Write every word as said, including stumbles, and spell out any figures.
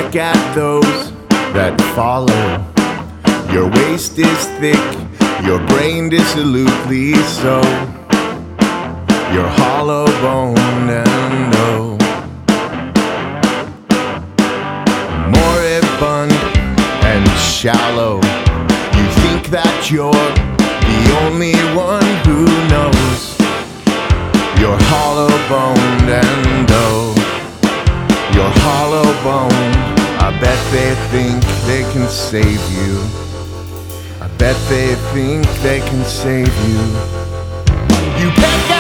look at those that follow. Your waist is thick, your brain dissolutely so. You're hollow boned and oh, moribund and shallow. You think that you're the only one who knows. You're hollow boned and oh, you're hollow boned. I bet they think they can save you. I bet they think they can save you. You can't get